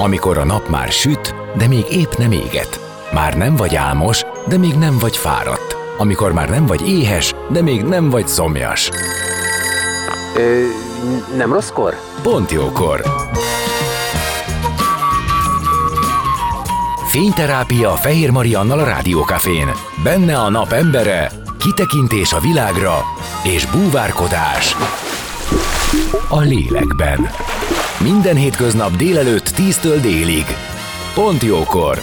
Amikor a nap már süt, de még épp nem éget. Már nem vagy álmos, de még nem vagy fáradt. Amikor már nem vagy éhes, de még nem vagy szomjas. Nem rosszkor? Pont jókor. Fényterápia Fehér Mariannal a Rádiókafén. Benne a nap embere, kitekintés a világra és búvárkodás a lélekben. Minden hétköznap délelőtt 10-től délig. Pont jókor.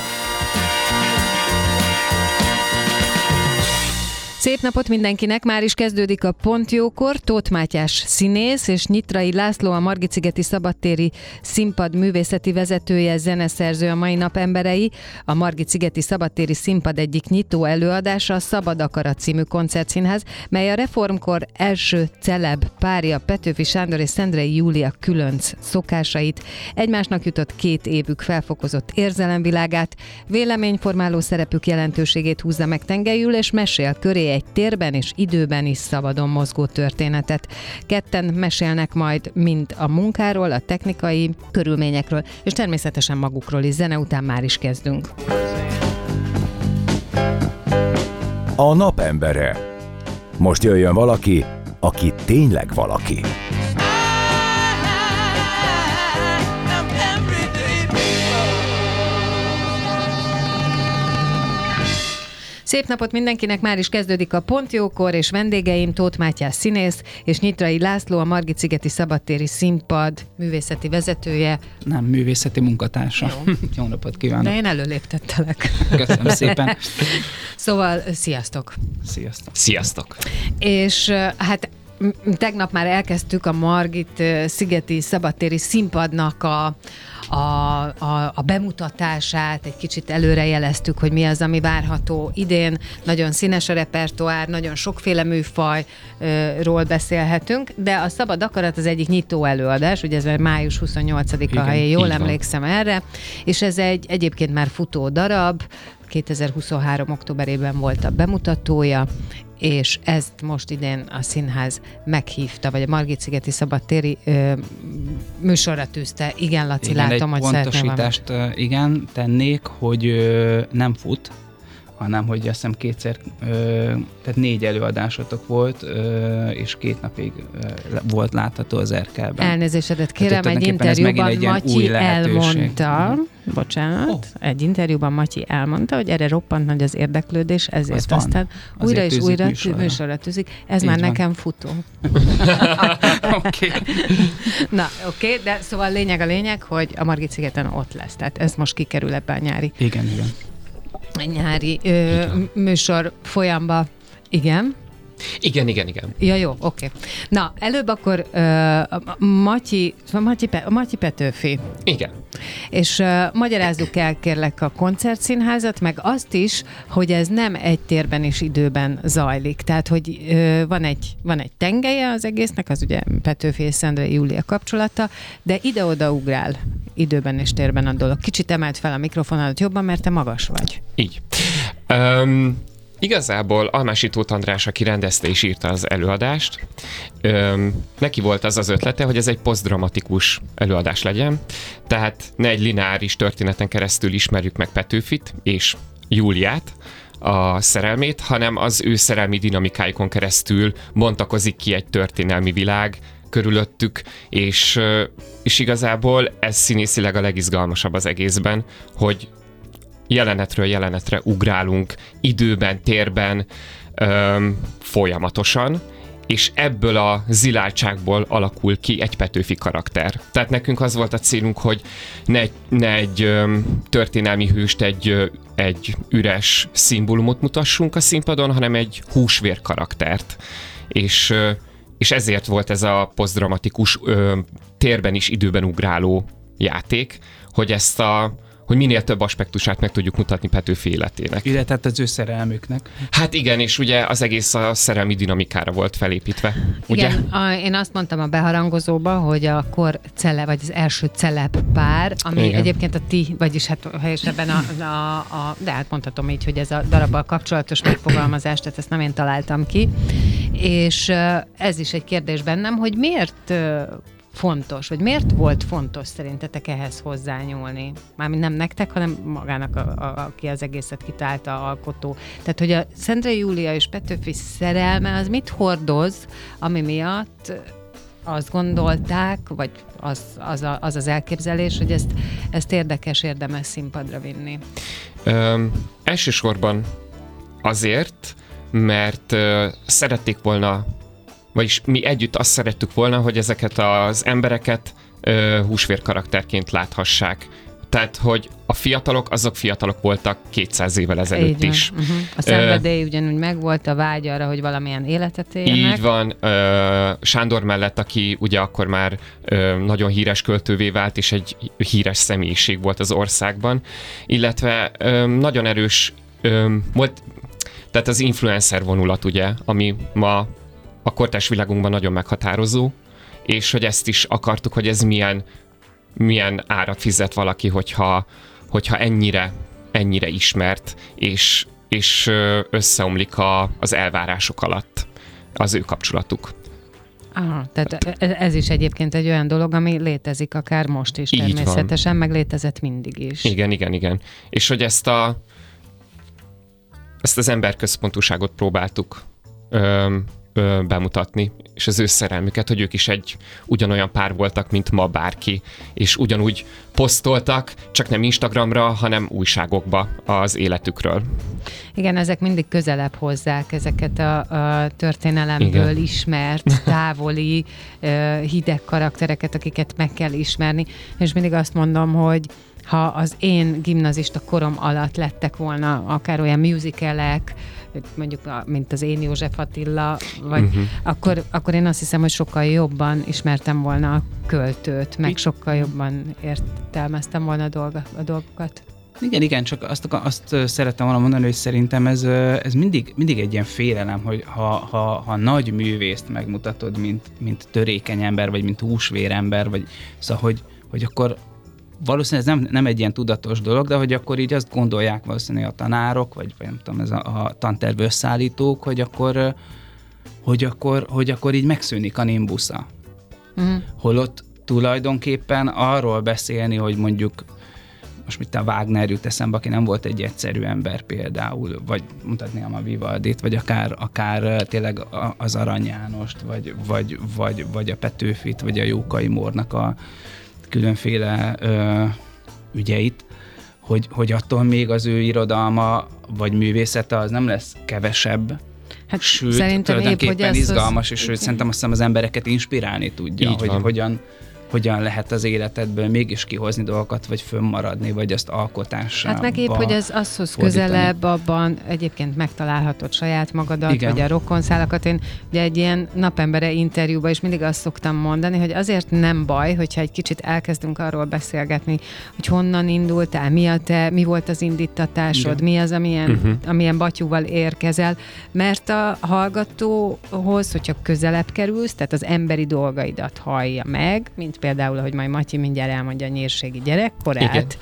Szép napot mindenkinek, már is kezdődik a Pont jókor. Tóth Mátyás színész és Nyitrai László, a Margitszigeti Szabadtéri Színpad művészeti vezetője, zeneszerző a mai nap emberei. A Margitszigeti Szabadtéri Színpad egyik nyitó előadása a Szabad Akarat című koncertszínház, mely a reformkor első celeb párja Petőfi Sándor és Szendrei Júlia különc szokásait, egymásnak jutott 2 évük felfokozott érzelemvilágát, véleményformáló szerepük jelentőségét húzza meg tengelyül, és mesél köré egy térben és időben is szabadon mozgó történetet. Ketten mesélnek majd mind a munkáról, a technikai körülményekről, és természetesen magukról is. Zene után már is kezdünk. A napembere. Most jöjjön valaki, aki tényleg valaki. Szép napot mindenkinek, már is kezdődik a Pont jókor, és vendégeim Tóth Mátyás színész, és Nyitrai László, a Margitszigeti Szabadtéri Színpad művészeti vezetője. Nem, művészeti munkatársa. Jó napot kívánok! De én előléptettelek. Köszönöm szépen! Szóval, sziasztok! Sziasztok! Sziasztok! És hát tegnap már elkezdtük a Margit-szigeti Szabadtéri Színpadnak a bemutatását, egy kicsit előrejeleztük, hogy mi az, ami várható idén. Nagyon színes a repertoár, nagyon sokféle műfajról beszélhetünk, de a Szabad Akarat az egyik nyitó előadás, ugye ez május 28-a, ha én jól emlékszem erre, és ez egy egyébként már futó darab, 2023. októberében volt a bemutatója, és ezt most idén a színház meghívta, vagy a Margitszigeti Szabadtéri műsorra tűzte. Igen, Laci, igen, látom, hogy szeretném. Egy pontosítást igen, tennék, hogy nem fut, hanem hogy azt hiszem kétszer, tehát 4 előadásotok volt, és 2 napig volt látható az Erkelben. Elnézésedet kérem, egy interjúban Matyi elmondta, egy interjúban Matyi elmondta, hogy erre roppant nagy az érdeklődés, ezért aztán újra és újra műsorra tűzik. Ez így már van. Nekem futó. Oké. Na, oké, de szóval a lényeg, hogy a Margit-szigeten ott lesz. Tehát ez most kikerül ebbe a nyári. Igen. Nyári műsor folyamba. Igen? Igen. Ja, jó, oké. Na, előbb akkor Matyi Petőfi. Igen. És magyarázzuk el, kérlek, a koncertszínházat, meg azt is, hogy ez nem egy térben és időben zajlik. Tehát, hogy van egy tengelye az egésznek, az ugye Petőfi és Szendrei Júlia kapcsolata, de ide-oda ugrál időben és térben a dolog. Kicsit emelt fel a mikrofonodat jobban, mert te magas vagy. Így. Igazából Almási Tóth András, aki rendezte és írta az előadást, neki volt az ötlete, hogy ez egy posztdramatikus előadás legyen, tehát ne egy lineáris történeten keresztül ismerjük meg Petőfit és Júliát, a szerelmét, hanem az ő szerelmi dinamikáikon keresztül bontakozik ki egy történelmi világ körülöttük, és igazából ez színészileg a legizgalmasabb az egészben, hogy jelenetről jelenetre ugrálunk időben, térben folyamatosan, és ebből a ziláltságból alakul ki egy Petőfi karakter. Tehát nekünk az volt a célunk, hogy ne egy történelmi hőst, egy üres szimbólumot mutassunk a színpadon, hanem egy húsvér karaktert. És ezért volt ez a posztdramatikus térben is időben ugráló játék, hogy hogy minél több aspektusát meg tudjuk mutatni Petőfi életének. Illetve az ő szerelmüknek. Hát igen, és ugye az egész a szerelmi dinamikára volt felépítve. Ugye? Igen, én azt mondtam a beharangozóba, hogy a vagy az első celeb pár, ami igen. Egyébként a ti, vagyis hát helyesebben de hát mondhatom így, hogy ez a darabbal kapcsolatos megfogalmazás, tehát ezt nem én találtam ki. És ez is egy kérdés bennem, hogy miért fontos, vagy miért volt fontos szerintetek ehhez hozzányúlni? Mármint nem nektek, hanem magának, aki az egészet kitalálta, alkotó. Tehát, hogy a Szendrei Júlia és Petőfi szerelme az mit hordoz, ami miatt azt gondolták, vagy az elképzelés, hogy ezt érdemes színpadra vinni? Elsősorban azért, mert szerették volna, vagyis mi együtt azt szerettük volna, hogy ezeket az embereket húsvér karakterként láthassák. Tehát, hogy a fiatalok, azok fiatalok voltak 200 évvel ezelőtt is. Uh-huh. A szenvedély ugyanúgy megvolt, a vágy arra, hogy valamilyen életet éljenek. Így van. Sándor mellett, aki ugye akkor már nagyon híres költővé vált, és egy híres személyiség volt az országban. Illetve nagyon erős volt, tehát az influencer vonulat, ugye, ami ma a kortárs világunkban nagyon meghatározó, és hogy ezt is akartuk, hogy ez milyen árat fizet valaki, hogyha ennyire ismert, és összeomlik az elvárások alatt az ő kapcsolatuk. Aha, tehát ez is egyébként egy olyan dolog, ami létezik akár most is természetesen, meg létezett mindig is. Igen. És hogy ezt az emberközpontúságot próbáltuk bemutatni, és az ő szerelmüket, hogy ők is egy ugyanolyan pár voltak, mint ma bárki, és ugyanúgy posztoltak, csak nem Instagramra, hanem újságokba az életükről. Igen, ezek mindig közelebb hozzák ezeket a történelemből Igen. ismert, távoli, hideg karaktereket, akiket meg kell ismerni, és mindig azt mondom, hogy ha az én gimnazista korom alatt lettek volna akár olyan musicalek, mondjuk, mint az Én József Attila, vagy akkor én azt hiszem, hogy sokkal jobban ismertem volna a költőt, meg sokkal jobban értelmeztem volna a dolgokat. Igen, csak azt szerettem volna mondani, hogy szerintem ez mindig egy ilyen félelem, hogy ha nagy művészt megmutatod, mint törékeny ember, vagy mint húsvérember, vagy szóval, hogy akkor valószínűleg ez nem egy ilyen tudatos dolog, de hogy akkor így azt gondolják valószínűleg a tanárok, vagy nem tudom, ez a tanterv összeállítók, hogy akkor így megszűnik a nimbusza. Holott tulajdonképpen arról beszélni, hogy mondjuk most mit a Wagner jut eszembe, aki nem volt egy egyszerű ember például, vagy mutatnám a Vivaldit, vagy akár tényleg az Arany Jánost, vagy a Petőfit, vagy a Jókai Mórnak a különféle ügyeit, hogy attól még az ő irodalma vagy művészete az nem lesz kevesebb, sőt, tulajdonképpen izgalmas, és szerintem azt hiszem az embereket inspirálni tudja, hogy hogyan lehet az életedből mégis kihozni dolgokat, vagy fönnmaradni, vagy azt alkotássá. Hát meg épp, hogy ez azhoz közelebb, abban egyébként megtalálhatod saját magadat, igen. Vagy a rokonszálakat. Én ugye egy ilyen napembere interjúban is mindig azt szoktam mondani, hogy azért nem baj, hogyha egy kicsit elkezdünk arról beszélgetni, hogy honnan indultál, mi volt az indítatásod, igen. Mi az, amilyen batyúval érkezel, mert a hallgatóhoz, hogyha közelebb kerülsz, tehát az emberi dolgaidat hallja meg, mint például, ahogy majd Matyi mindjárt elmondja a nyírségi gyerekkorát,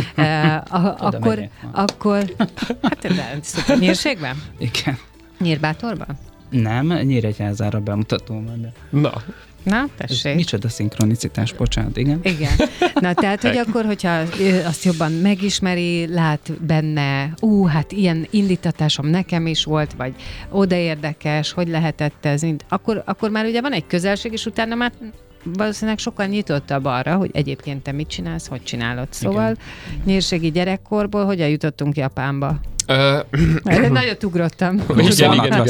akkor hát de szuper nyírségben? Igen. Nyírbátorban? Nem, Nyíregyházára bemutatóm. Na, tessék. Micsoda szinkronicitás, bocsánat, igen. Igen. Na, tehát, hogy akkor, hogyha azt jobban megismeri, lát benne, hát ilyen indítatásom nekem is volt, vagy oda érdekes, hogy lehetett ez, akkor már ugye van egy közelség, és utána már valószínűleg sokkal nyitottabb arra, hogy egyébként te mit csinálsz, hogy csinálod. Szóval nyírségi gyerekkorból hogyan jutottunk Japánba? Nagyot ugrottam. Igen.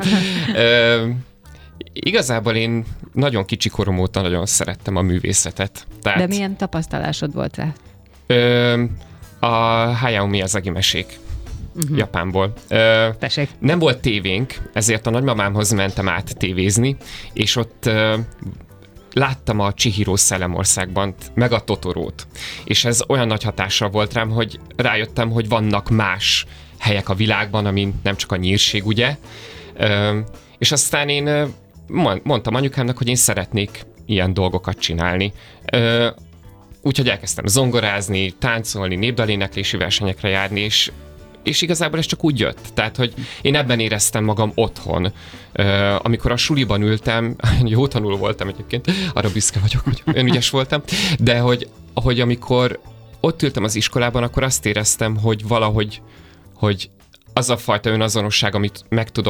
Igazából én nagyon kicsi korom óta nagyon szerettem a művészetet. Tehát, de milyen tapasztalásod volt rá? A Hayao Miyazaki mesék. Japánból. Nem volt tévénk, ezért a nagymamámhoz mentem át tévézni, és ott láttam a Chihiro Szellemországban, meg a Totorót. És ez olyan nagy hatással volt rám, hogy rájöttem, hogy vannak más helyek a világban, amin nem csak a nyírség, ugye. És aztán én mondtam anyukámnak, hogy én szeretnék ilyen dolgokat csinálni. Úgyhogy elkezdtem zongorázni, táncolni, népdaléneklési versenyekre járni, és és igazából ez csak úgy jött. Tehát, hogy én ebben éreztem magam otthon. Amikor a suliban ültem, jó tanuló voltam egyébként, arra büszke vagyok, hogy önügyes voltam, de hogy amikor ott ültem az iskolában, akkor azt éreztem, hogy valahogy hogy az a fajta önazonosság, amit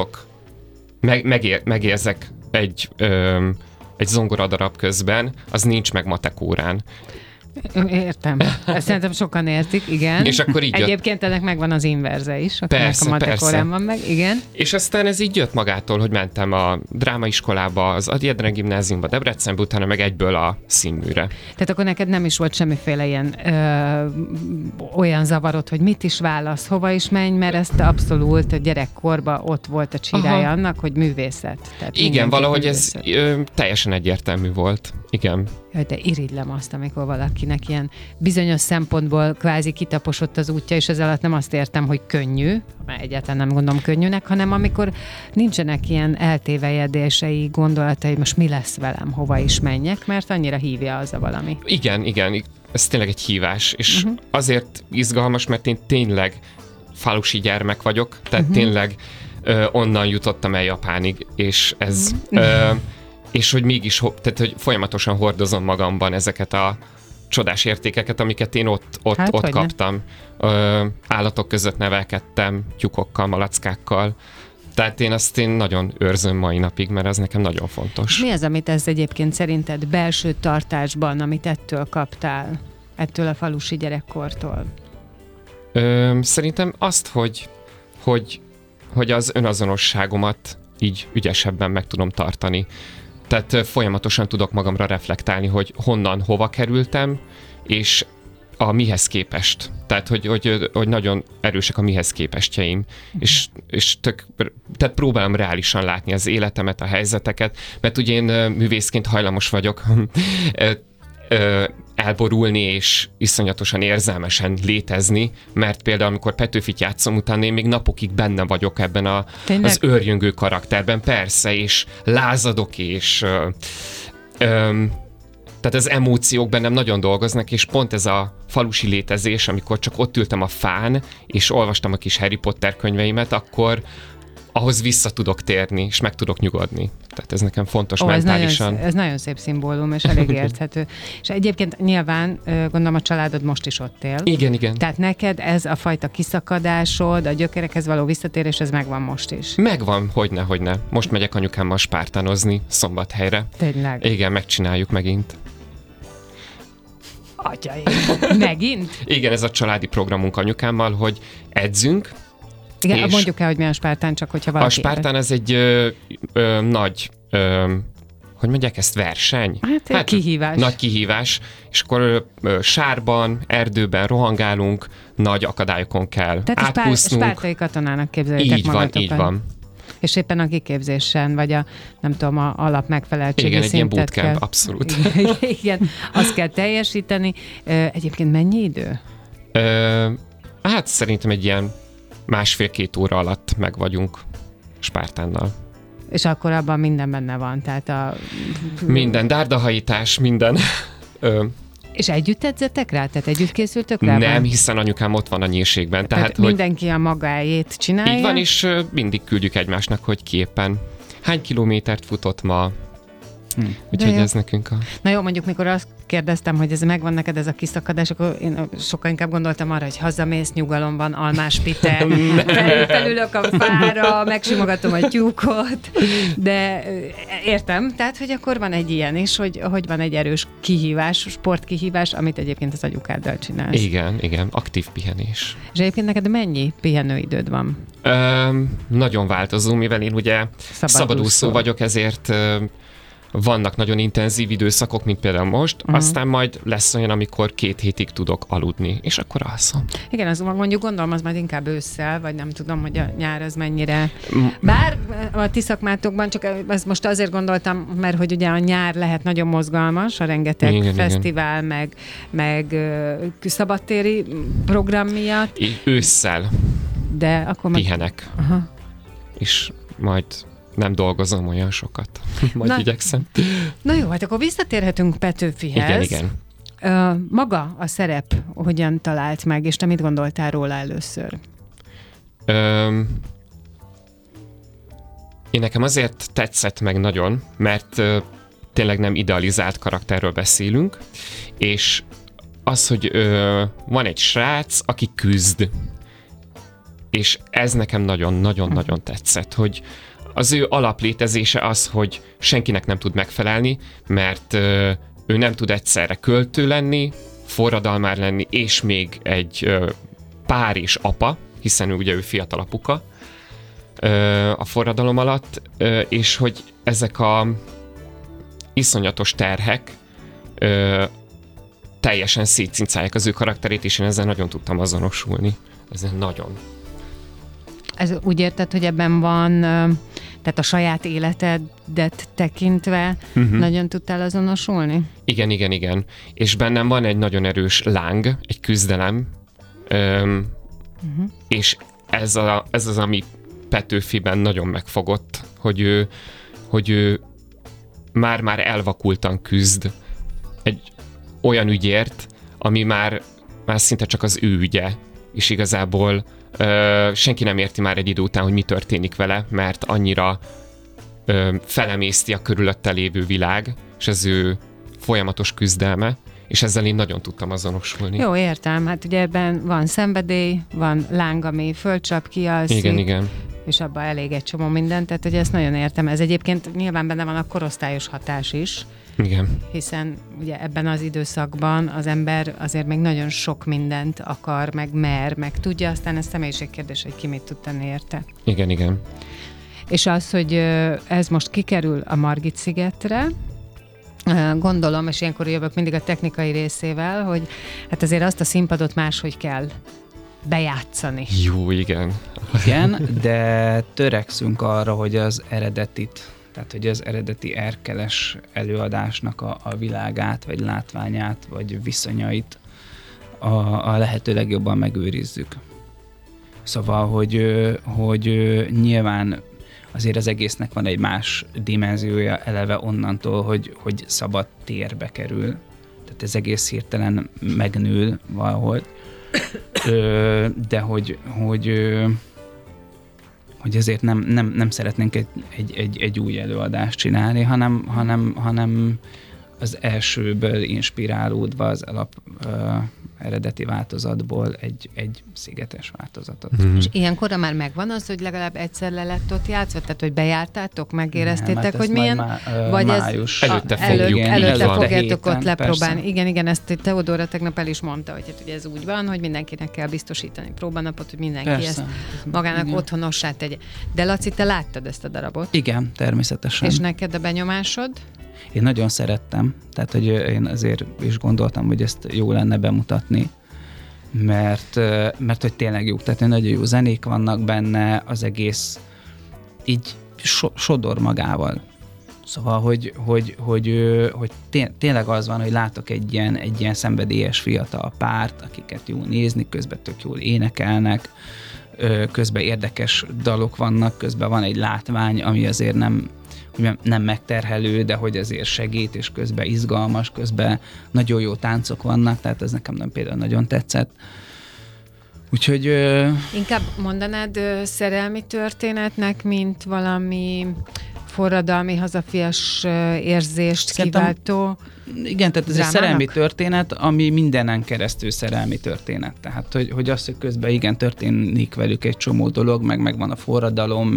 megérzek egy zongoradarab közben, az nincs meg matek órán. Értem. Ezt szerintem sokan értik, igen. És akkor így egyébként ennek megvan az inverze is, akinek persze, a matek persze. órán van meg, igen. És aztán ez így jött magától, hogy mentem a drámaiskolába, az Ady Endre gimnáziumba, Debrecenbe, utána meg egyből a színműre. Tehát akkor neked nem is volt semmiféle ilyen olyan zavarod, hogy mit is válasz, hova is menj, mert ezt abszolút a gyerekkorban ott volt a csirája annak, hogy művészet. Tehát igen, valahogy művészet. Ez teljesen egyértelmű volt. Igen. Jaj, de irigylem azt, amikor valakinek ilyen bizonyos szempontból kvázi kitaposott az útja, és ez alatt nem azt értem, hogy könnyű, mert egyáltalán nem gondolom könnyűnek, hanem amikor nincsenek ilyen eltévejedései, gondolatai, most mi lesz velem, hova is menjek, mert annyira hívja az a valami. Igen, ez tényleg egy hívás, és azért izgalmas, mert én tényleg falusi gyermek vagyok, tehát tényleg onnan jutottam el Japánig, és ez... és hogy mégis, tehát hogy folyamatosan hordozom magamban ezeket a csodás értékeket, amiket én ott kaptam. Állatok között nevelkedtem, tyúkokkal, malackákkal. Tehát én nagyon őrzöm mai napig, mert az nekem nagyon fontos. Mi az, amit ez egyébként szerinted belső tartásban, amit ettől kaptál, ettől a falusi gyerekkortól? Szerintem azt, hogy az önazonosságomat így ügyesebben meg tudom tartani. Tehát folyamatosan tudok magamra reflektálni, hogy honnan, hova kerültem, és a mihez képest. Tehát, hogy nagyon erősek a mihez képestjeim. És tehát próbálom reálisan látni az életemet, a helyzeteket, mert ugye én művészként hajlamos vagyok elborulni és iszonyatosan érzelmesen létezni, mert például amikor Petőfit játszom, utána én még napokig benne vagyok ebben az őrjöngő karakterben, persze, és lázadok, és tehát az emóciók bennem nagyon dolgoznak, és pont ez a falusi létezés, amikor csak ott ültem a fán, és olvastam a kis Harry Potter könyveimet, akkor ahhoz vissza tudok térni, és meg tudok nyugodni. Tehát ez nekem fontos mentálisan. Ez nagyon szép szimbólum, és elég érthető. És egyébként nyilván, gondolom a családod most is ott él. Igen. Tehát neked ez a fajta kiszakadásod, a gyökerekhez való visszatérés, ez megvan most is? Megvan, hogyne. Most megyek anyukámmal spártánozni Szombathelyre. Tényleg? Igen, megcsináljuk megint. Atyaim, megint? Igen, ez a családi programunk anyukámmal, hogy edzünk. Igen, mondjuk el, hogy mi a spártán, csak hogyha valaki... A spártán ez egy nagy, hogy mondják ezt, verseny? Hát kihívás. Nagy kihívás, és akkor sárban, erdőben rohangálunk, nagy akadályokon kell átkusznunk. Tehát spártai katonának képzeljétek magatokat. Így van. És éppen a kiképzésen, vagy a, nem tudom, a alap megfeleltségi szintet kell. Igen, egy ilyen bootcamp, kell. abszolút. Igen, azt kell teljesíteni. Egyébként mennyi idő? Hát szerintem egy ilyen 1,5-2 óra alatt meg vagyunk spártánnal. És akkor abban minden benne van, tehát a... Minden, dárdahajítás, minden. És együtt edzetek rá? Tehát együtt készültök rá? Nem, hiszen anyukám ott van a nyírségben. Tehát mindenki a magáét csinálja? Így van, és mindig küldjük egymásnak, hogy ki éppen hány kilométert futott ma. Úgyhogy ez nekünk a... Na jó, mondjuk mikor azt kérdeztem, hogy ez megvan neked ez a kiszakadás, akkor én sokkal inkább gondoltam arra, hogy hazamész nyugalomban, almás pite, felülök a fára, megsimogatom a tyúkot, de értem, tehát, hogy akkor van egy ilyen is, hogy van egy erős kihívás, sportkihívás, amit egyébként az anyukáddal csinálsz. Igen, aktív pihenés. És egyébként neked mennyi pihenőidőd van? Nagyon változó, mivel én ugye szabadúszó vagyok, ezért vannak nagyon intenzív időszakok, mint például most, aztán majd lesz olyan, amikor 2 hétig tudok aludni, és akkor alszom. Igen, az mondjuk gondolom, az majd inkább ősszel, vagy nem tudom, hogy a nyár az mennyire... Bár a ti szakmátokban, csak ezt most azért gondoltam, mert hogy ugye a nyár lehet nagyon mozgalmas, a rengeteg fesztivál, meg szabadtéri program miatt. Ősszel de akkor pihenek. És majd nem dolgozom olyan sokat. Majd igyekszem. Na jó, hát akkor visszatérhetünk Petőfihez. Igen. Maga a szerep hogyan talált meg, és te mit gondoltál róla először? Én nekem azért tetszett meg nagyon, mert tényleg nem idealizált karakterről beszélünk, és az, hogy van egy srác, aki küzd, és ez nekem nagyon-nagyon-nagyon tetszett, hogy az ő alaplétezése az, hogy senkinek nem tud megfelelni, mert ő nem tud egyszerre költő lenni, forradalmár lenni, és még egy pár és apa, hiszen ugye ő fiatal apuka a forradalom alatt, és hogy ezek a iszonyatos terhek teljesen szétcincálják az ő karakterét, és én ezzel nagyon tudtam azonosulni. Ezzel nagyon. Ez úgy érted, hogy ebben van, tehát a saját életedet tekintve nagyon tudtál azonosulni? Igen. És bennem van egy nagyon erős láng, egy küzdelem, és ez az, ami Petőfiben nagyon megfogott, hogy ő már elvakultan küzd egy olyan ügyért, ami már szinte csak az ő ügye, és igazából senki nem érti már egy idő után, hogy mi történik vele, mert annyira felemészti a körülötte lévő világ, és ez ő folyamatos küzdelme, és ezzel én nagyon tudtam azonosulni. Jó, értem. Hát ugye ebben van szenvedély, van láng, ami fölcsap, kialszik. Igen. És abban elég egy csomó minden, tehát hogy ezt nagyon értem. Ez egyébként nyilván benne van a korosztályos hatás is. Igen. Hiszen ugye ebben az időszakban az ember azért még nagyon sok mindent akar, meg mer, meg tudja, aztán ez személyiségkérdés, hogy ki mit tud tenni érte. Igen. És az, hogy ez most kikerül a Margit-szigetre, gondolom, és ilyenkor jövök mindig a technikai részével, hogy hát azért azt a színpadot máshogy kell bejátszani. Jó, igen. Igen, de törekszünk arra, hogy az eredetit, tehát hogy az eredeti Erkeles előadásnak a világát, vagy látványát, vagy viszonyait a lehető legjobban megőrizzük. Szóval, hogy nyilván azért az egésznek van egy más dimenziója eleve onnantól, hogy szabad térbe kerül. Tehát ez egész hirtelen megnől valahol. De hogy ezért nem szeretnénk egy új előadást csinálni, hanem az elsőből inspirálódva az eredeti változatból egy szigetes változatot. És ilyenkor már megvan az, hogy legalább egyszer le lett ott játszva? Tehát, hogy bejártátok, megéreztétek, hogy milyen? Vagy május előtte fogjuk. Előtte fogjátok ott héten, lepróbálni. Persze. Igen, ezt Teodóra tegnap el is mondta, hogy hát ugye ez úgy van, hogy mindenkinek kell biztosítani próbanapot, hogy mindenki Persze. ezt magának otthonossá tegye. De Laci, te láttad ezt a darabot? Igen, természetesen. És neked a benyomásod? Én nagyon szerettem, tehát hogy én azért is gondoltam, hogy ezt jó lenne bemutatni, mert hogy tényleg jó, tehát nagyon jó zenék vannak benne, az egész így sodor magával. Szóval, hogy tényleg az van, hogy látok egy ilyen szenvedélyes fiatal párt, akiket jó nézni, közben tök jól énekelnek, közben érdekes dalok vannak, közben van egy látvány, ami azért nem megterhelő, de hogy azért segít, és közben izgalmas, közben nagyon jó táncok vannak, tehát ez nekem például nagyon tetszett. Úgyhogy... Inkább mondanád szerelmi történetnek, mint valami forradalmi, hazafias érzést kiváltó. Igen, tehát ez drámának? egy szerelmi történet, ami mindenen keresztül szerelmi történet. Tehát, hogy az, hogy közben igen, történik velük egy csomó dolog, meg van a forradalom,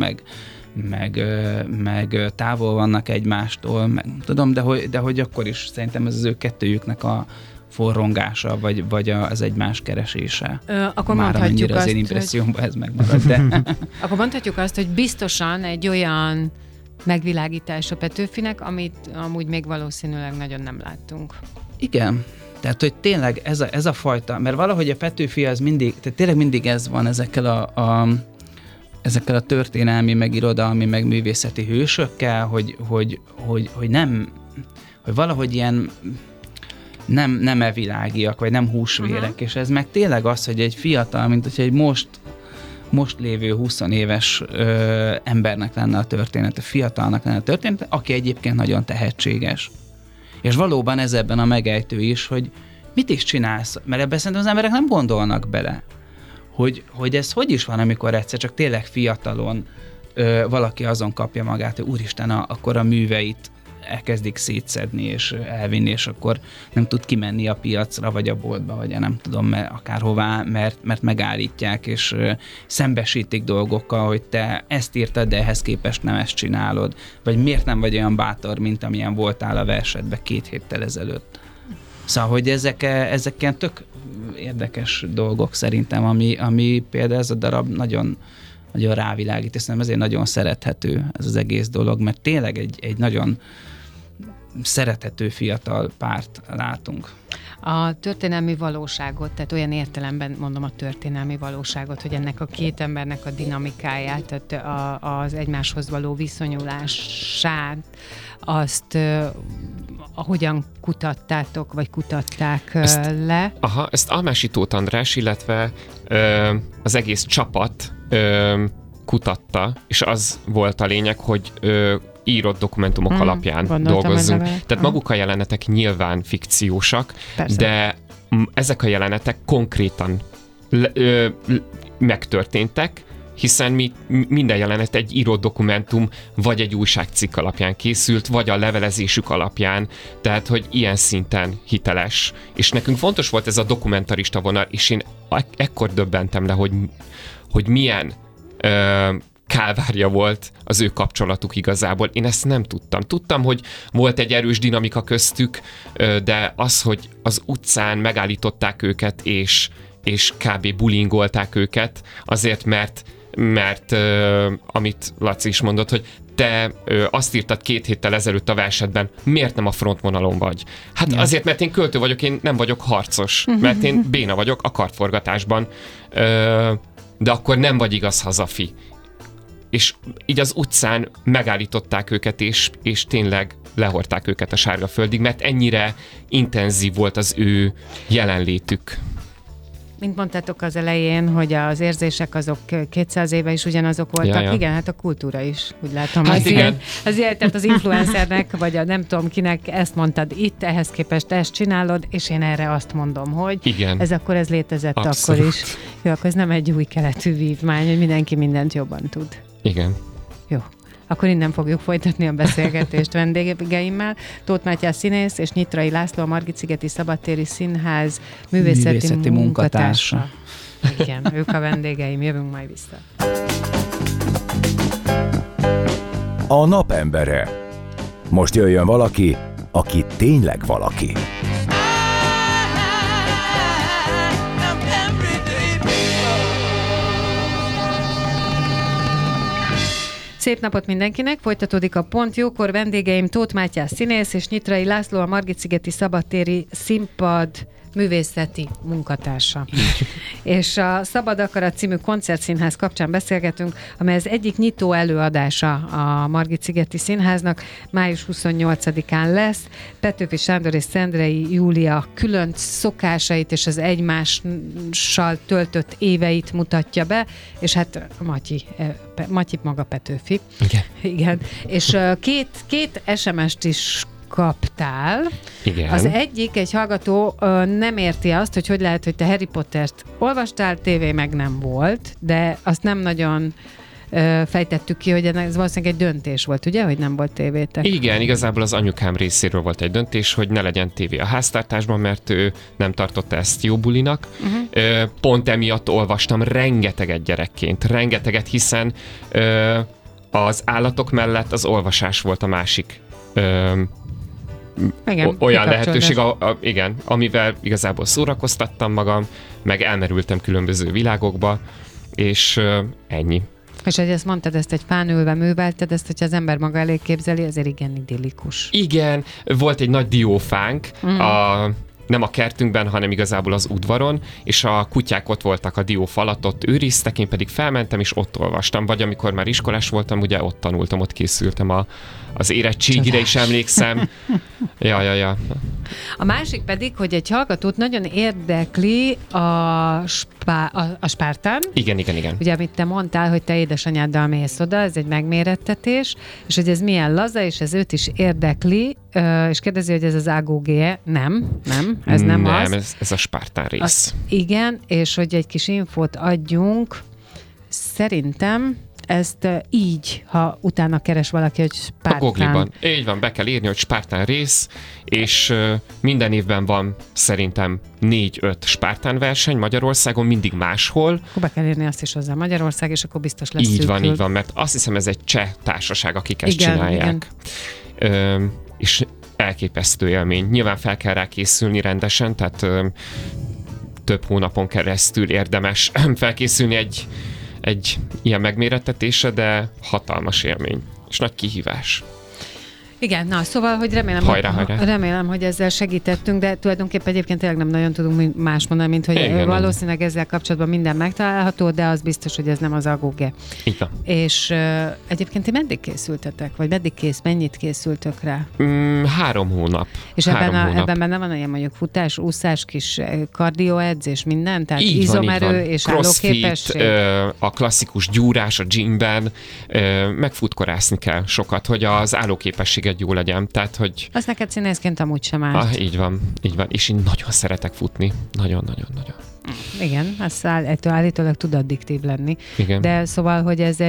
meg távol vannak egymástól, meg tudom, de hogy akkor is szerintem ez az ő kettőjüknek a forrongása, vagy az egymás keresése. Akkor már mondhatjuk az én impressziómban ez megmarad, de... Akkor mondhatjuk azt, hogy biztosan egy olyan megvilágítás a Petőfinek, amit amúgy még valószínűleg nagyon nem láttunk. Igen. Tehát, hogy tényleg ez a fajta, mert valahogy a Petőfi az mindig, tehát tényleg mindig ez van ezekkel ezekkel a történelmi, meg irodalmi, meg művészeti hősökkel, hogy nem, hogy valahogy ilyen nem evilágiak, vagy nem húsvérek, és ez meg tényleg az, hogy egy fiatal, mint hogy egy most lévő 20 éves embernek lenne a története, fiatalnak lenne a története, aki egyébként nagyon tehetséges. És valóban ez ebben a megejtő is, hogy mit is csinálsz, mert ebben szerintem az emberek nem gondolnak bele, hogy ez hogy is van, amikor egyszer csak tényleg fiatalon valaki azon kapja magát, hogy úristen, akkor a műveit elkezdik szétszedni és elvinni, és akkor nem tud kimenni a piacra, vagy a boltba, vagy nem tudom, akárhová, mert megállítják, és szembesítik dolgokkal, hogy te ezt írtad, de ehhez képest nem ezt csinálod, vagy miért nem vagy olyan bátor, mint amilyen voltál a versedbe 2 héttel ezelőtt. Szóval, hogy ezek ilyen tök érdekes dolgok szerintem, ami például ez a darab nagyon rávilágít, és szerintem ezért nagyon szerethető ez az egész dolog, mert tényleg egy nagyon szerethető fiatal párt látunk. A történelmi valóságot, tehát olyan értelemben mondom a történelmi valóságot, hogy ennek a két embernek a dinamikáját, tehát az egymáshoz való viszonyulását, azt hogyan kutattátok, vagy kutatták le? Ezt Almási Tóth András, illetve az egész csapat kutatta, és az volt a lényeg, hogy írott dokumentumok alapján dolgozzunk. Tehát maguk a jelenetek nyilván fikciósak, persze, de ezek a jelenetek konkrétan megtörténtek, hiszen minden jelenet egy írott dokumentum, vagy egy újságcikk alapján készült, vagy a levelezésük alapján, tehát, hogy ilyen szinten hiteles. És nekünk fontos volt ez a dokumentarista vonal, és én ekkor döbbentem le, hogy milyen kálvárja volt az ő kapcsolatuk igazából. Én ezt nem tudtam. Tudtam, hogy volt egy erős dinamika köztük, de az, hogy az utcán megállították őket, és kb. Bullyingolták őket, azért, mert amit Laci is mondott, hogy te azt írtad 2 héttel ezelőtt a versedben, miért nem a frontvonalon vagy? Hát azért, mert én költő vagyok, én nem vagyok harcos, mert én béna vagyok a kardforgatásban, de akkor nem vagy igaz hazafi. És így az utcán megállították őket, és tényleg lehordták őket a sárga földig, mert ennyire intenzív volt az ő jelenlétük. Mint mondtátok az elején, hogy az érzések azok 200 éve is ugyanazok voltak. Ja. Igen, hát a kultúra is, úgy látom. Hát igen. Tehát az influencernek, vagy a nem tudom kinek ezt mondtad itt, ehhez képest ezt csinálod, és én erre azt mondom, hogy igen, ez létezett abszolút. Akkor is. Jó, akkor ez nem egy új keletű vívmány, hogy mindenki mindent jobban tud. Igen. Jó. Akkor innen fogjuk folytatni a beszélgetést vendégeimmel. Tóth Mátyás színész és Nyitrai László, a Margit-szigeti Szabadtéri Színház művészeti munkatársa. Igen, ők a vendégeim, jövünk majd vissza. A napembere. Most jöjjön valaki, aki tényleg valaki. Szép napot mindenkinek! Folytatódik a Pont Jókor. Vendégeim Tóth Mátyás színész és Nyitrai László, a Margit-szigeti Szabadtéri Színpad művészeti munkatársa. És a Szabad Akarat című koncertszínház kapcsán beszélgetünk, amely az egyik nyitó előadása a Margit-szigeti Színháznak. Május 28-án lesz. Petőfi Sándor és Szendrei Júlia különc szokásait és az egymással töltött éveit mutatja be, és hát Matyi maga Petőfi. Igen. És két SMS-t is kaptál. Igen. Az egyik, egy hallgató nem érti azt, hogy lehet, hogy te Harry Pottert olvastál, tévé meg nem volt, de azt nem nagyon fejtettük ki, hogy ez valószínűleg egy döntés volt, ugye, hogy nem volt tévétek? Igen, igazából az anyukám részéről volt egy döntés, hogy ne legyen tévé a háztartásban, mert ő nem tartotta ezt jó bulinak. Pont emiatt olvastam rengeteget gyerekként, rengeteget, hiszen az állatok mellett az olvasás volt a másik igen, olyan lehetőség, igen, amivel igazából szórakoztattam magam, meg elmerültem különböző világokba, és ennyi. És hogy ezt mondtad, ezt egy fán ülve művelted, ezt, hogyha az ember maga elé képzeli, azért igen idillikus. Igen, volt egy nagy diófánk, nem a kertünkben, hanem igazából az udvaron, és a kutyák ott voltak a diófa alatt, ott őriztek, én pedig felmentem, és ott olvastam. Vagy amikor már iskolás voltam, ugye ott tanultam, ott készültem az érettségire is emlékszem. Ja. A másik pedig, hogy egy hallgatót nagyon érdekli a Spártán. Igen. Ugye, amit te mondtál, hogy te édesanyáddal mész oda, ez egy megmérettetés, és hogy ez milyen laza, és ez őt is érdekli, és kérdezi, hogy ez az AGOG-e. Nem, ez nem az. Nem, ez a Spartan rész. Igen, és hogy egy kis infót adjunk, szerintem ezt így, ha utána keres valaki, hogy Spartan. A Google-ban. Így van, be kell írni, hogy Spartan rész, és minden évben van szerintem 4-5 Spartan verseny Magyarországon, mindig máshol. Akkor be kell írni azt is hozzá Magyarország, és akkor biztos lesz Így szűkül. van, mert azt hiszem ez egy cseh társaság, akik ezt Igen, csinálják. És elképesztő élmény. Nyilván fel kell rá készülni rendesen, tehát több hónapon keresztül érdemes felkészülni egy ilyen megmérettetésre, de hatalmas élmény, és nagy kihívás. Igen, na, szóval, hogy remélem, hogy ezzel segítettünk, de tulajdonképpen egyébként tényleg nem nagyon tudunk más mondani, mint hogy igen, valószínűleg ezzel kapcsolatban minden megtalálható, de az biztos, hogy ez nem az AGOG-e. Így van. És egyébként ti meddig készültetek? Vagy mennyit készültök rá? 3 hónap. És ebben benne van ilyen mondjuk futás, úszás, kis kardioedzés, minden? Tehát így izomerő van. és Crossfit, állóképesség? a klasszikus gyúrás a gymben, meg futkorászni kell sokat, hogy az állóképességet jó legyen. Tehát, hogy... Az neked színészként amúgy sem árt. Így van. És én nagyon szeretek futni. Nagyon. Igen, ez állítólag tud addiktív lenni. Igen. De szóval, hogy ez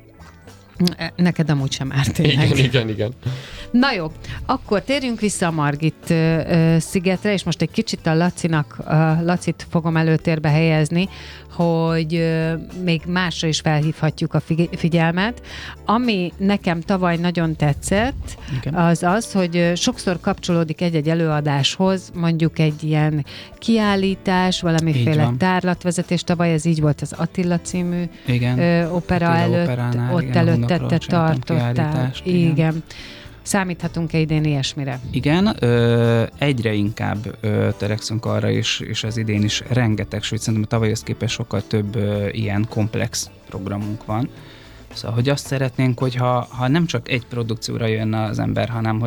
neked amúgy sem árt tényleg. Igen. Na jó, akkor térjünk vissza a Margit szigetre, és most egy kicsit Lacit fogom előtérbe helyezni, hogy még másra is felhívhatjuk a figyelmet. Ami nekem tavaly nagyon tetszett, az, hogy sokszor kapcsolódik egy-egy előadáshoz, mondjuk egy ilyen kiállítás, valamiféle tárlatvezetés. Tavaly ez így volt az Attila című opera előtt, ott előtte tartották. Igen. Számíthatunk-e idén ilyesmire? Igen, egyre inkább törekszünk arra is, és az idén is rengeteg, sőt szerintem a tavalyhoz képest sokkal több ilyen komplex programunk van. Szóval, hogy azt szeretnénk, hogy ha nem csak egy produkcióra jönne az ember,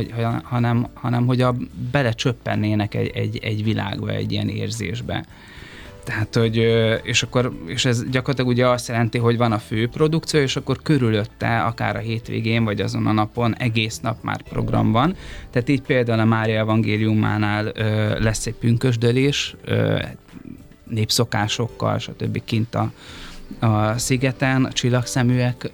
hanem hogy belecsöppennének egy világba, egy ilyen érzésbe. Tehát, hogy, és ez gyakorlatilag ugye azt jelenti, hogy van a fő produkció, és akkor körülötte, akár a hétvégén, vagy azon a napon egész nap már program van. Tehát így például a Mária Evangéliumánál lesz egy pünkösdölés, népszokásokkal, stb. Kint a szigeten, a Csillagszeműek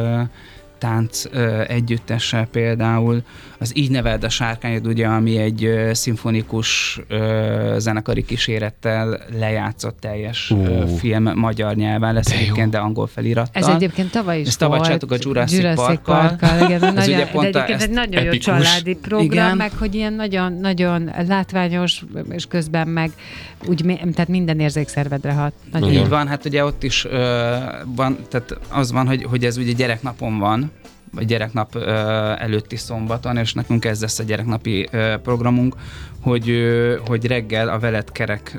tánc együttessel például. Az Így neveld a sárkányod, ugye, ami egy szimfonikus zenekari kísérettel lejátszott teljes film magyar nyelven lesz egyébként, de angol felirattal. Ez egyébként tavaly is tavaly csináltuk a Jurassic Parkkal. Igen, egyébként egy nagyon jó családi program, igen. Meg hogy ilyen nagyon, nagyon látványos, és közben meg úgy, tehát minden érzékszervedre hat. Így van, hát ugye ott is van, tehát az van, hogy ez ugye gyereknapon van, vagy gyereknap előtti szombaton, és nekünk ez lesz a gyereknapi programunk, hogy reggel a Veled Kerek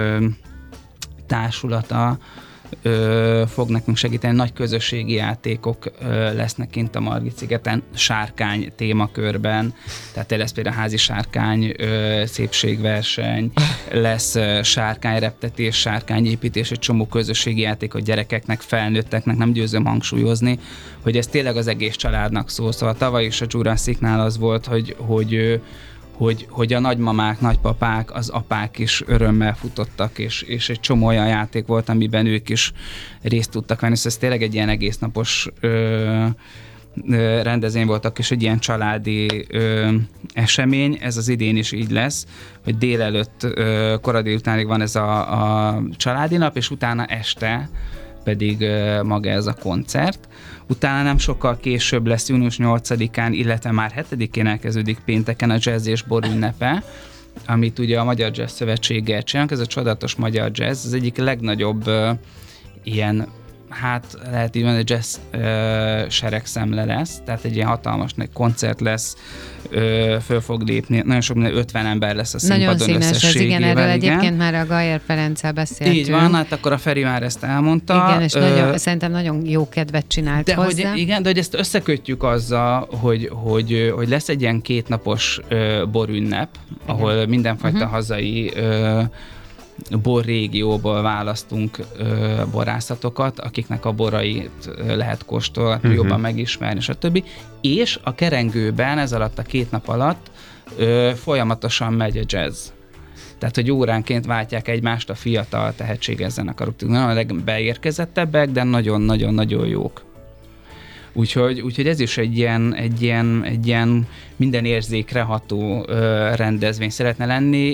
társulata fog nekünk segíteni. Nagy közösségi játékok lesznek kint a Margit-szigeten, sárkány témakörben, tehát lesz például házi sárkány szépségverseny, lesz sárkányreptetés, sárkányépítés, egy csomó közösségi játék a gyerekeknek, felnőtteknek, nem győzöm hangsúlyozni, hogy ez tényleg az egész családnak szól. Szóval tavaly is a Jurassicnál az volt, hogy a nagymamák, nagypapák, az apák is örömmel futottak, és egy csomó olyan játék volt, amiben ők is részt tudtak venni. Szóval ez tényleg egy ilyen egésznapos rendezvény voltak, és egy ilyen családi esemény. Ez az idén is így lesz, hogy délelőtt, kora délutánig van ez a családi nap, és utána este pedig maga ez a koncert. Utána nem sokkal később lesz június 8-án, illetve már 7-én elkezdődik pénteken a Jazz és Bor ünnepe, amit ugye a Magyar Jazz Szövetséggel csinálunk. Ez a csodálatos magyar jazz, az egyik legnagyobb ilyen, hát lehet így mondani, jazz seregszemle lesz, tehát egy ilyen hatalmas koncert lesz, föl fog lépni, nagyon sok 50 ember lesz a színpadon összességével. Nagyon színes ez, igen, erről egyébként már a Gajer Ferenccel beszéltünk. Így van, hát akkor a Feri már ezt elmondta. Igen, és szerintem nagyon jó kedvet csinált de hozzá. Hogy ezt összekötjük azzal, hogy lesz egy ilyen 2 napos borünnep, ahol mindenfajta hazai bor régióból választunk borászatokat, akiknek a borait lehet kóstolni, jobban megismerni, stb. És a kerengőben ez alatt a 2 nap alatt folyamatosan megy a jazz. Tehát, hogy óránként váltják egymást a fiatal tehetséges zenekarok. Nem a legbeérkezettebbek, de nagyon-nagyon-nagyon jók. Úgyhogy ez is egy ilyen minden érzékre ható rendezvény szeretne lenni,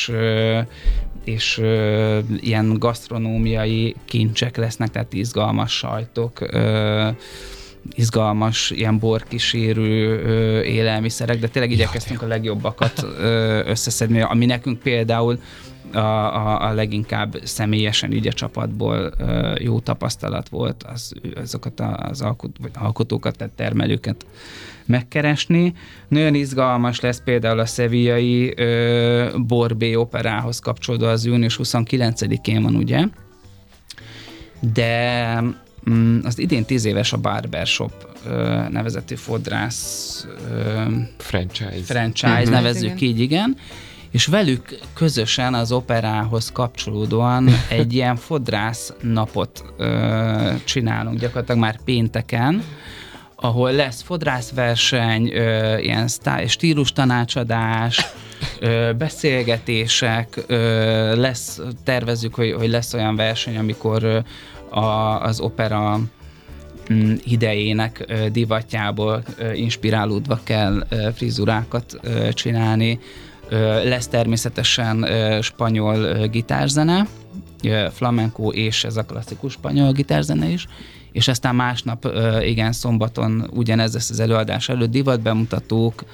és ilyen gasztronómiai kincsek lesznek, tehát izgalmas sajtok, izgalmas ilyen borkísérő élelmiszerek, de tényleg igyekeztünk a legjobbakat összeszedni, ami nekünk például a leginkább személyesen így a csapatból jó tapasztalat volt azokat az alkotókat, tehát termelőket megkeresni. Nagyon izgalmas lesz például a sevillai Borbé operához kapcsolódó, az június 29-én van, ugye? De az idén 10 éves a Barbershop nevezetű fodrász franchise nevezzük így, igen. És velük közösen az operához kapcsolódóan egy ilyen fodrász napot csinálunk gyakorlatilag már pénteken, ahol lesz fodrászverseny, ilyen stílus tanácsadás, beszélgetések, tervezzük, hogy lesz olyan verseny, amikor az opera idejének divatjából inspirálódva kell frizurákat csinálni. Lesz természetesen spanyol gitárzene, flamenco és ez a klasszikus spanyol gitárzene is, és aztán másnap, igen, szombaton ugyanez lesz az előadás előtt, divatbemutatók,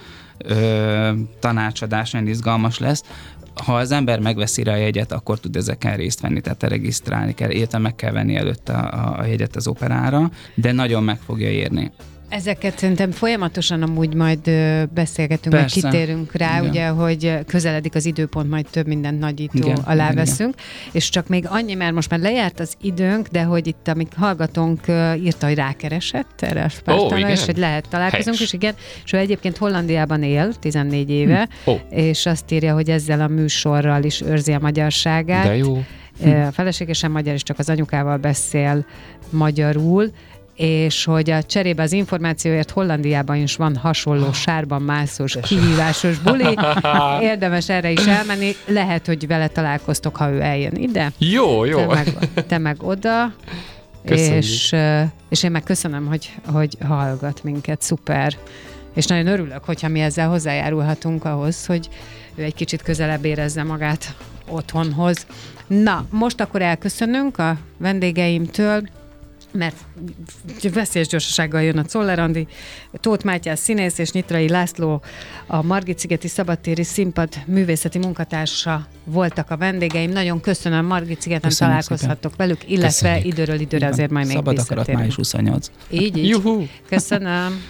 tanácsadás, nagyon izgalmas lesz. Ha az ember megveszi rá a jegyet, akkor tud ezeken részt venni, tehát regisztrálni kell, illetve meg kell venni előtte a jegyet az operára, de nagyon meg fogja érni. Ezeket szerintem folyamatosan amúgy majd beszélgetünk, meg kitérünk rá, igen. Ugye, hogy közeledik az időpont, majd több mindent nagyító alá veszünk. És csak még annyi, mert most már lejárt az időnk, de hogy itt, amíg hallgatónk írta, hogy rákeresett erre a Spartára, és hogy lehet találkozunk, és igen, és ő egyébként Hollandiában él, 14 éve, és azt írja, hogy ezzel a műsorral is őrzi a magyarságát. De jó. A felesége sem magyar, és csak az anyukával beszél magyarul, és hogy a cserébe az információért Hollandiában is van hasonló sárban mászós, kihívásos buli. Érdemes erre is elmenni. Lehet, hogy vele találkoztok, ha ő eljön ide. Jó. Te meg oda. És én meg köszönöm, hogy hallgat minket. Szuper. És nagyon örülök, hogyha mi ezzel hozzájárulhatunk ahhoz, hogy ő egy kicsit közelebb érezze magát otthonhoz. Na, most akkor elköszönünk a vendégeimtől, mert veszélyes gyorsasággal jön a Czoller Andi, Tóth Mátyás színész és Nyitrai László, a Margit-szigeti Szabadtéri Színpad művészeti munkatársa voltak a vendégeim. Nagyon köszönöm, Margit-szigeten találkozhattok velük, illetve köszönjük. Időről időre azért majd még szabad akarat május 28. Így. Juhu. Köszönöm.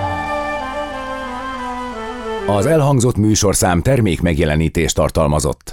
Az elhangzott műsorszám termék megjelenítést tartalmazott.